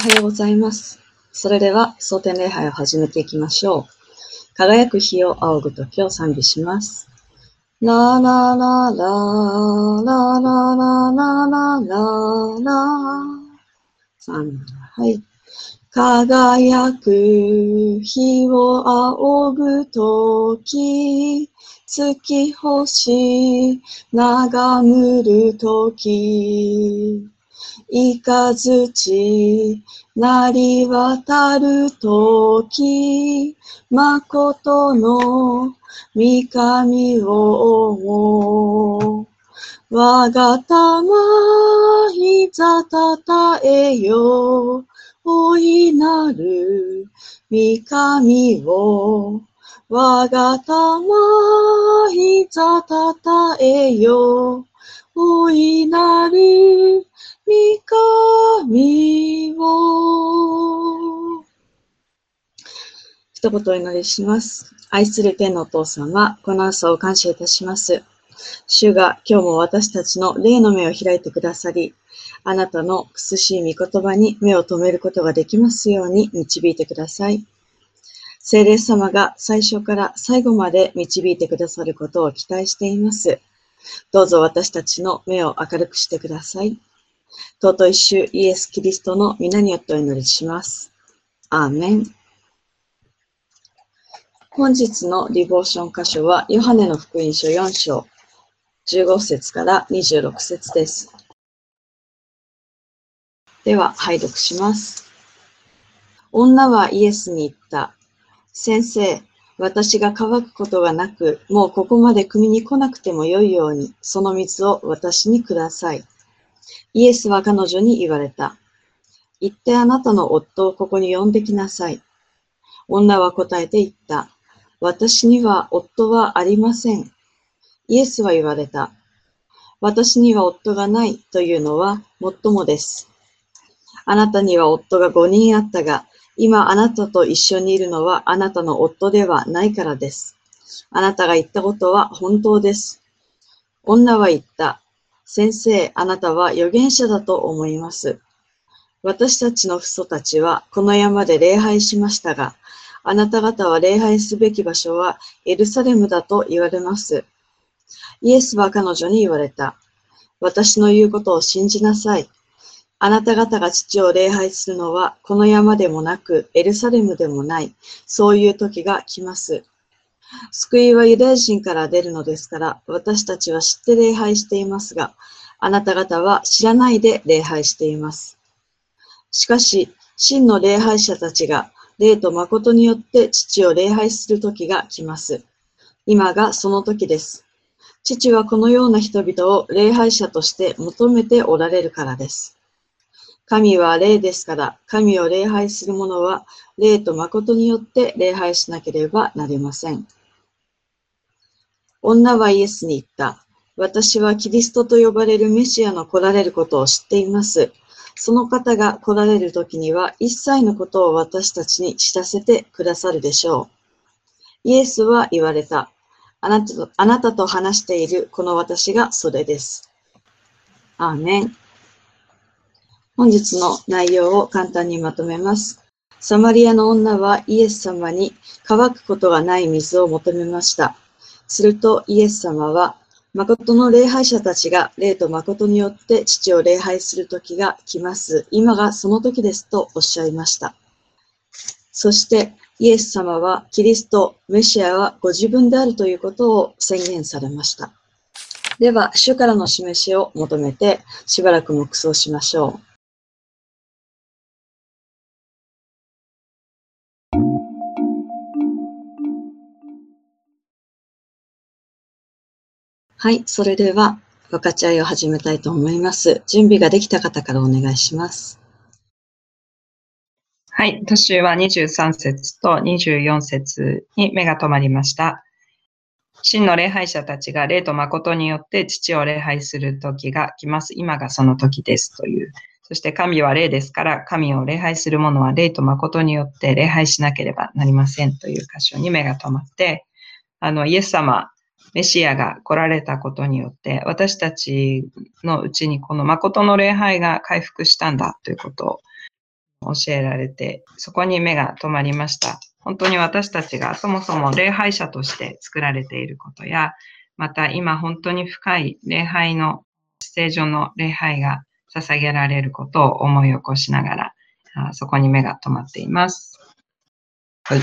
はようございます。それでは、蒼天礼拝を始めていきましょう。輝く日を仰ぐ時を賛美します。ラララララララララララ賛美。はい。輝く日を仰ぐとき、月星眺むるとき、いかずちなりわたるとき、まことの御神を思う。我が魂膝たたえよ。大いなる御神を、我が魂膝たたえよ。大いなる御神を。一言お祈りします。愛する天のお父様、この朝を感謝いたします。主が今日も私たちの霊の目を開いてくださり、あなたの苦しい御言葉に目を留めることができますように導いてください。聖霊様が最初から最後まで導いてくださることを期待しています。どうぞ私たちの目を明るくしてください。尊い主イエス・キリストの皆によってお祈りします。アーメン。本日のディボーション箇所はヨハネの福音書4章15節から26節です。では、拝読します。女はイエスに言った。先生、私が乾くことがなく、もうここまで汲みに来なくてもよいように、その水を私にください。イエスは彼女に言われた。行ってあなたの夫をここに呼んできなさい。女は答えて言った。私には夫はありません。イエスは言われた。私には夫がないというのはもっともです。あなたには夫が5人あったが、今あなたと一緒にいるのはあなたの夫ではないからです。あなたが言ったことは本当です。女は言った。先生、あなたは預言者だと思います。私たちの父祖たちはこの山で礼拝しましたが、あなた方は礼拝すべき場所はエルサレムだと言われます。イエスは彼女に言われた。私の言うことを信じなさい。あなた方が父を礼拝するのはこの山でもなくエルサレムでもない。そういう時が来ます。救いはユダヤ人から出るのですから、私たちは知って礼拝していますが、あなた方は知らないで礼拝しています。しかし、真の礼拝者たちが霊と誠によって父を礼拝する時が来ます。今がその時です。父はこのような人々を礼拝者として求めておられるからです。神は霊ですから、神を礼拝する者は霊と誠によって礼拝しなければなりません。女はイエスに言った。私はキリストと呼ばれるメシアの来られることを知っています。その方が来られる時には一切のことを私たちに知らせてくださるでしょう。イエスは言われた。あなたと話しているこの私がそれです。アーメン。本日の内容を簡単にまとめます。サマリアの女はイエス様に乾くことがない水を求めました。するとイエス様は、誠の礼拝者たちが霊と誠によって父を礼拝する時が来ます。今がその時ですとおっしゃいました。そしてイエス様はキリスト、メシアはご自分であるということを宣言されました。では、主からの示しを求めてしばらく黙想しましょう。はい、それでは分かち合いを始めたいと思います。準備ができた方からお願いします。 はい、途中は23節と24節に目が留まりました。真の礼拝者たちが霊と誠によって父を礼拝する時が来ます。今がその時ですという。そして神は霊ですから、神を礼拝する者は霊と誠によって礼拝しなければなりませんという箇所に目が留まって、イエス様、メシアが来られたことによって、私たちのうちにこの誠の礼拝が回復したんだということを教えられて、そこに目が止まりました。本当に私たちがそもそも礼拝者として作られていることや、また今本当に深い礼拝の、聖上の礼拝が捧げられることを思い起こしながら、そこに目が止まっています。 はい。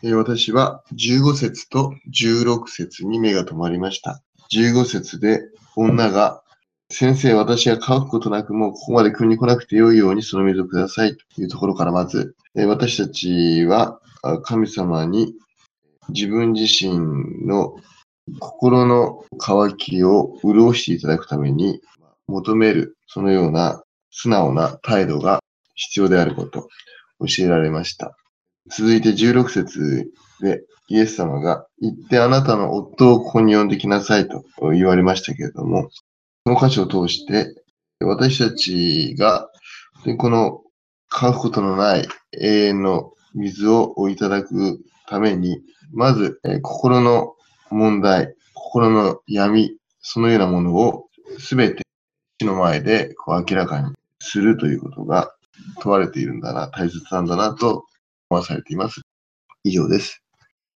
私は15節と16節に目が止まりました。15節で女が、先生、私が乾くことなくもうここまで汲みに来なくてよいようにその水をくださいというところからまず、私たちは神様に自分自身の心の渇きを潤していただくために求める、そのような素直な態度が必要であること、教えられました。続いて16節でイエス様が行ってあなたの夫をここに呼んできなさいと言われましたけれども、この箇所を通して私たちがこの乾くことのない永遠の水をいただくために、まず心の問題、心の闇、そのようなものをすべて主の前で明らかにするということが問われているんだな、大切なんだなと思わされています。以上です。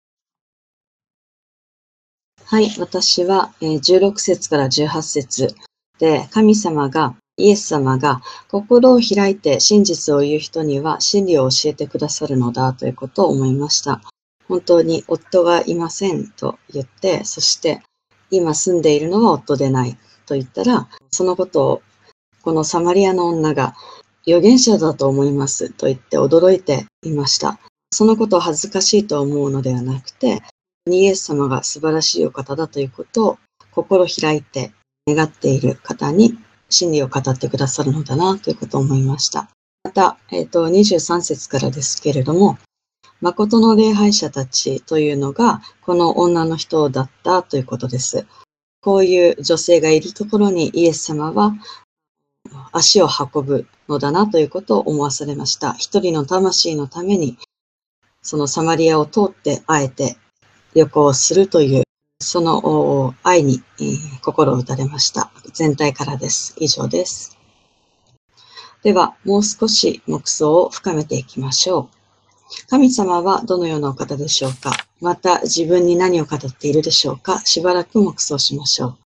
はい、私は16節から18節で、イエス様が心を開いて真実を言う人には真理を教えてくださるのだということを思いました。本当に夫がいませんと言って、そして今住んでいるのは夫でないと言ったら、そのことをこのサマリアの女が預言者だと思いますと言って驚いていました。そのことを恥ずかしいと思うのではなくて、イエス様が素晴らしいお方だということを心開いて願っている方に真理を語ってくださるのだなということを思いました。また、23節からですけれども、誠の礼拝者たちというのがこの女の人だったということです。こういう女性がいるところにイエス様は足を運ぶのだなということを思わされました。一人の魂のためにそのサマリアを通ってあえて旅行するというその愛に心を打たれました。全体からです。以上です。では、もう少し黙想を深めていきましょう。神様はどのようなお方でしょうか。また自分に何を語っているでしょうか。しばらく黙想しましょう。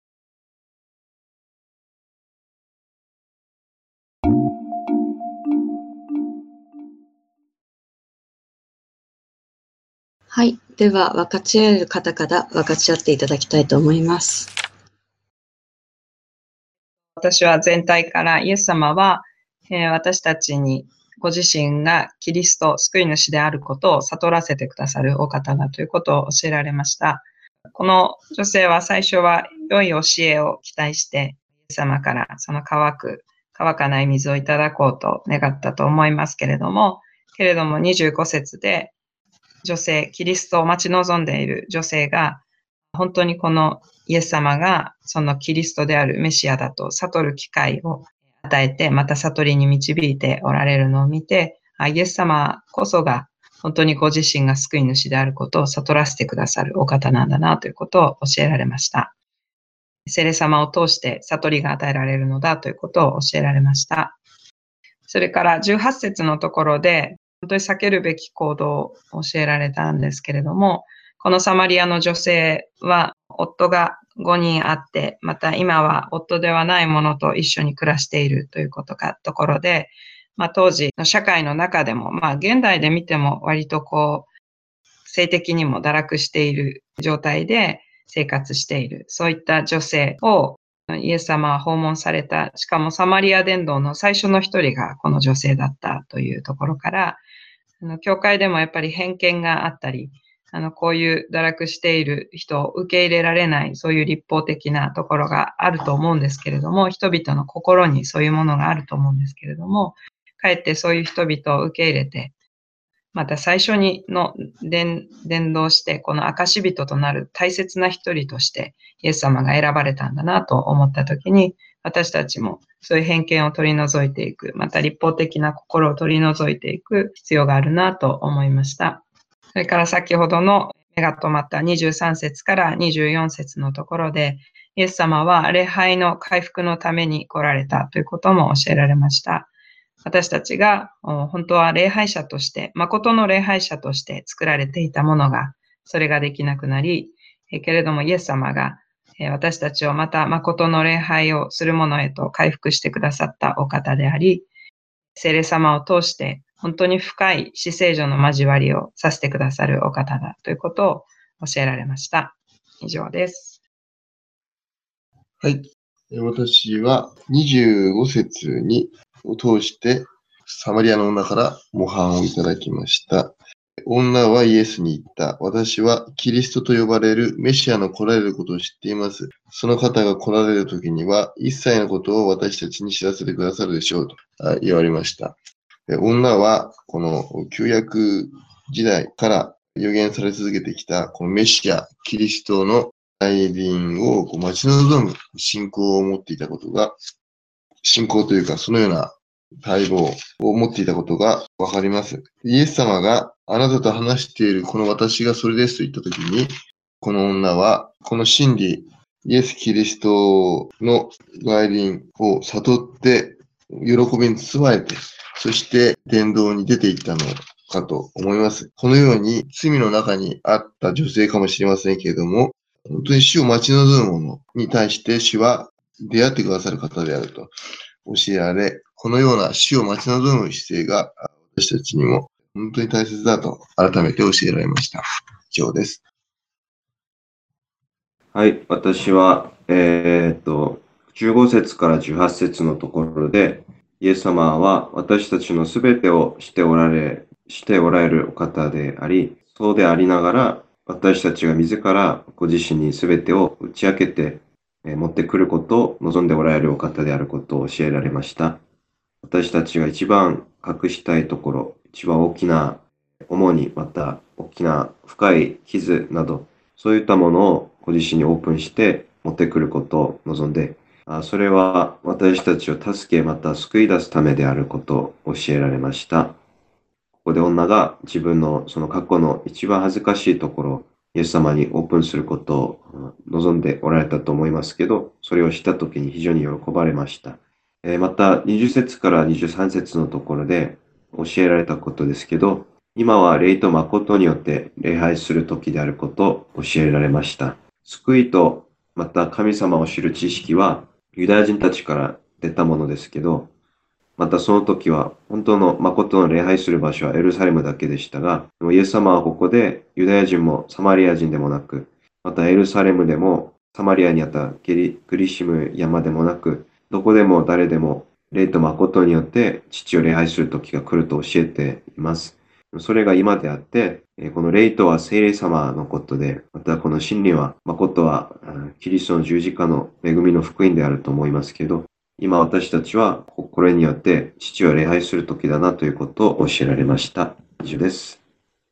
はい。では、分かち合える方から分かち合っていただきたいと思います。 私は全体からイエス様は、私たちにご自身がキリスト、救い主であることを悟らせてくださるお方だということを教えられました。この女性は最初は良い教えを期待して、イエス様からその乾かない水をいただこうと願ったと思いますけれども25節で女性、キリストを待ち望んでいる女性が、本当にこのイエス様がそのキリストであるメシアだと悟る機会を与えて、また悟りに導いておられるのを見て、イエス様こそが本当にご自身が救い主であることを悟らせてくださるお方なんだなということを教えられました。聖霊様を通して悟りが与えられるのだということを教えられました。それから18節のところで、本当に避けるべき行動を教えられたんですけれども、このサマリアの女性は夫が5人あって、また今は夫ではない者と一緒に暮らしているというところで、当時の社会の中でも、現代で見ても割と性的にも堕落している状態で生活している、そういった女性をイエス様は訪問された、しかもサマリア伝道の最初の一人がこの女性だったというところから、教会でもやっぱり偏見があったり、こういう堕落している人を受け入れられない、そういう立法的なところがあると思うんですけれども、人々の心にそういうものがあると思うんですけれども、かえってそういう人々を受け入れて、また最初に伝道して、この証人となる大切な一人として、イエス様が選ばれたんだなと思ったときに、私たちもそういう偏見を取り除いていく、また立法的な心を取り除いていく必要があるなと思いました。それから先ほどの目が止まった23節から24節のところで、イエス様は礼拝の回復のために来られたということも教えられました。 私たちが本当は礼拝者として、誠の礼拝者として作られていたものが、それができなくなり、けれどもイエス様が私たちをまた誠の礼拝をするものへと回復してくださったお方であり、聖霊様を通して本当に深い至聖所の交わりをさせてくださるお方だということを教えられました。以上です。 はい。私は25節を通してサマリアの女から模範をいただきました。女はイエスに言った。私はキリストと呼ばれるメシアの来られることを知っています。その方が来られる時には一切のことを私たちに知らせてくださるでしょうと言われました。女はこの旧約時代から予言され続けてきたこのメシア、キリストの来臨を待ち望む信仰を持っていたことが、信仰というかそのような待望を持っていたことがわかります。イエス様があなたと話しているこの私がそれですと言ったときに、この女はこの真理、イエス・キリストの来臨を悟って喜びに包まれて、そして伝道に出ていったのかと思います。このように罪の中にあった女性かもしれませんけれども、本当に死を待ち望む者に対して主は出会ってくださる方であると教えられ、このような死を待ち望む姿勢が私たちにも本当に大切だと改めて教えられました。以上です。 はい、私は、15節から18節のところで、イエス様は私たちのすべてをしておられるお方であり、そうでありながら、私たちが自らご自身にすべてを打ち明けて、持ってくることを望んでおられるお方であることを教えられました。私たちが一番隠したいところ、一番大きな重荷、また大きな深い傷など、そういったものをご自身にオープンして持ってくることを望んで、それは私たちを助け、また救い出すためであることを教えられました。ここで女が自分のその過去の一番恥ずかしいところをイエス様にオープンすることを望んでおられたと思いますけど、それをしたときに非常に喜ばれました。また20節から23節のところで教えられたことですけど、今は霊と誠によって礼拝する時であることを教えられました。救いとまた神様を知る知識はユダヤ人たちから出たものですけど、またその時は本当の誠の礼拝する場所はエルサレムだけでしたが、イエス様はここでユダヤ人もサマリア人でもなく、またエルサレムでもサマリアにあったクリシム山でもなく、どこでも誰でも霊と誠によって父を礼拝する時が来ると教えています。それが今であって、この霊とは聖霊様のことで、またこの真理は、誠はキリストの十字架の恵みの福音であると思いますけど、今私たちはこれによって父を礼拝する時だなということを教えられました。以上です。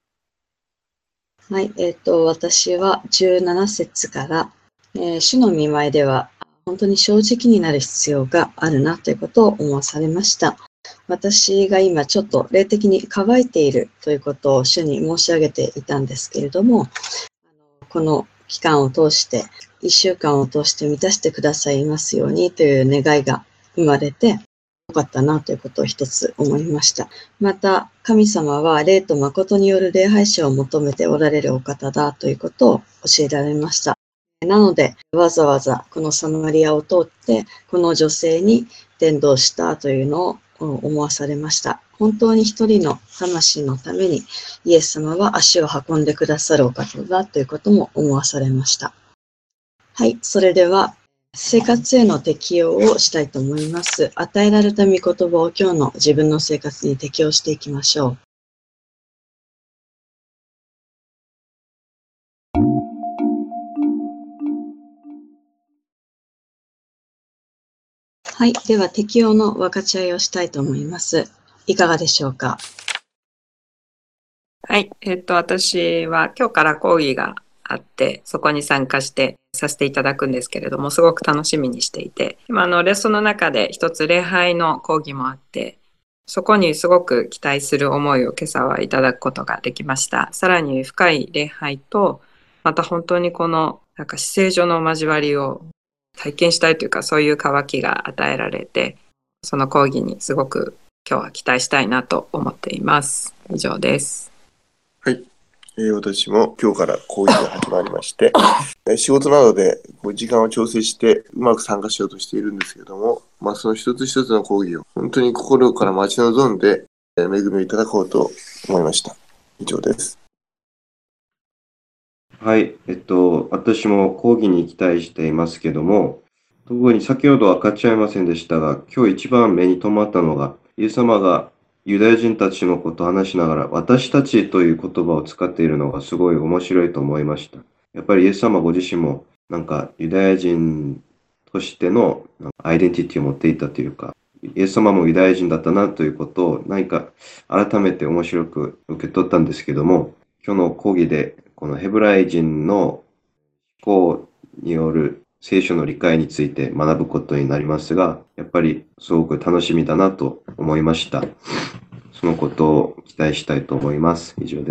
はい、私は17節から、主の見舞いでは本当に正直になる必要があるなということを思わされました。私が今ちょっと霊的に乾いているということを主に申し上げていたんですけれども、この期間を通して、1週間を通して満たしてくださいますようにという願いが生まれて、よかったなということを一つ思いました。また、神様は霊と誠による礼拝者を求めておられるお方だということを教えられました。なので、わざわざこのサマリアを通って、この女性に伝道したというのを思わされました。本当に一人の魂のためにイエス様は足を運んでくださるお方だということも思わされました。はい、それでは生活への適用をしたいと思います。与えられた御言葉を今日の自分の生活に適用していきましょう。はい。では、適用の分かち合いをしたいと思います。いかがでしょうか？ はい。私は今日から講義があって、そこに参加してさせていただくんですけれども、すごく楽しみにしていて、今レッスンの中で一つ礼拝の講義もあって、そこにすごく期待する思いを今朝はいただくことができました。さらに深い礼拝と、また本当にこの至聖所の交わりを体験したいというか、そういう渇きが与えられて、その講義にすごく今日は期待したいなと思っています。以上です。 はい。私も今日から講義が始まりまして、仕事などで時間を調整してうまく参加しようとしているんですけども、その一つ一つの講義を本当に心から待ち望んで、恵みをいただこうと思いました。以上です。 はい。私も講義に期待していますけども、特に先ほどは分かっちゃいませんでしたが、今日一番目に留まったのが、イエス様がユダヤ人たちのことを話しながら、私たちという言葉を使っているのがすごい面白いと思いました。やっぱりイエス様ご自身も、ユダヤ人としてのアイデンティティを持っていたというか、イエス様もユダヤ人だったなということを改めて面白く受け取ったんですけども、今日の講義でこのヘブライ人の思考による聖書の理解について学ぶことになりますが、やっぱりすごく楽しみだなと思いました。そのことを期待したいと思います。以上です。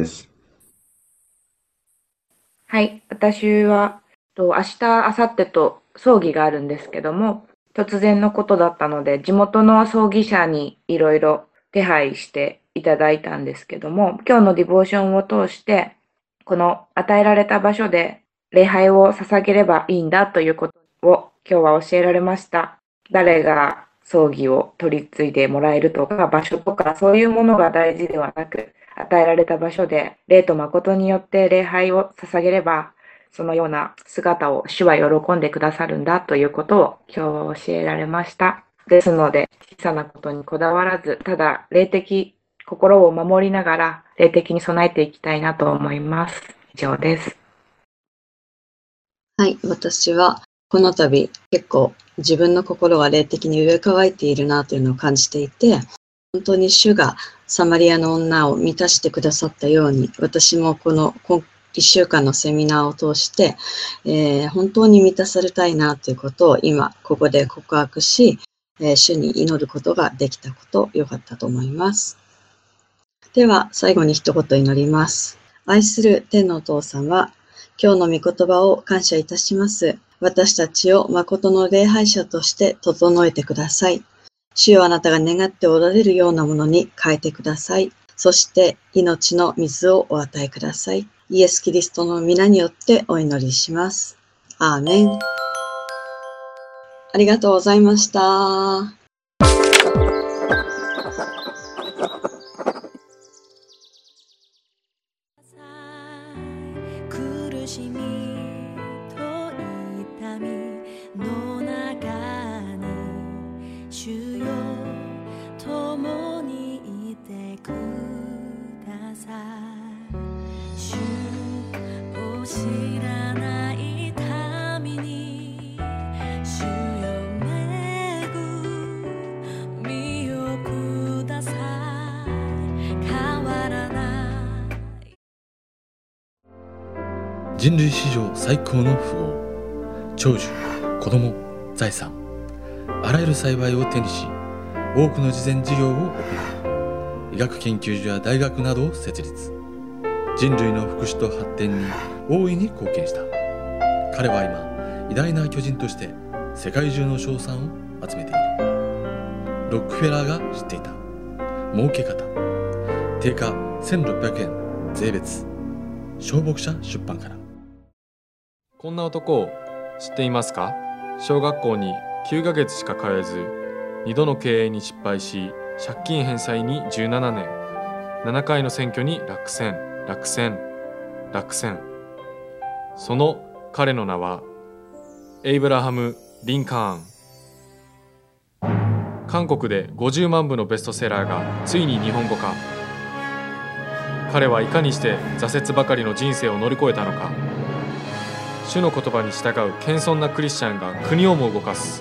はい、私は明日、明後日と葬儀があるんですけども、突然のことだったので、地元の葬儀社にいろいろ手配していただいたんですけども、今日のディボーションを通して、この与えられた場所で礼拝を捧げればいいんだということを今日は教えられました。誰が葬儀を取り継いでもらえるとか場所とかそういうものが大事ではなく、与えられた場所で霊と誠によって礼拝を捧げれば、そのような姿を主は喜んでくださるんだということを今日は教えられました。ですので、小さなことにこだわらず、ただ霊的心を守りながら霊的に備えていきたいなと思います。以上です。 はい、私はこの度結構自分の心が霊的に植え替えているなというのを感じていて、本当に主がサマリアの女を満たしてくださったように、私もこの1週間のセミナーを通して、本当に満たされたいなということを今ここで告白し、主に祈ることができたこと、良かったと思います。では最後に一言祈ります。愛する天のお父様、今日の御言葉を感謝いたします。私たちを誠の礼拝者として整えてください。主よ、あなたが願っておられるようなものに変えてください。そして命の水をお与えください。イエス・キリストの皆によってお祈りします。アーメン。ありがとうございました。 苦しみと痛みの中に主よ共にいてください。主を知らない民に主よ恵みをください。変わらない人類史上最高の富豪、長寿、子供、財産、あらゆる幸いを手にし、多くの慈善事業を行い、医学研究所や大学などを設立。人類の福祉と発展に大いに貢献した。彼は今、偉大な巨人として世界中の称賛を集めている。ロックフェラーが知っていた儲け方。定価1600円税別。小牧社出版から。 こんな男を知っていますか？小学校に9ヶ月しか通えず、2度の経営に失敗し、借金返済に17年、7回の選挙に落選。その彼の名は、エイブラハム・リンカーン。韓国で50万部のベストセラーがついに日本語化。彼はいかにして挫折ばかりの人生を乗り越えたのか。主の言葉に従う謙遜なクリスチャンが国をも動かす。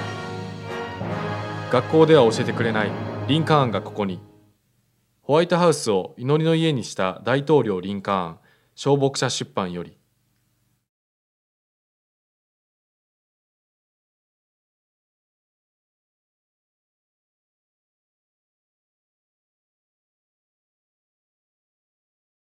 学校では教えてくれないリンカーンがここに。ホワイトハウスを祈りの家にした大統領リンカーン、小牧社出版より。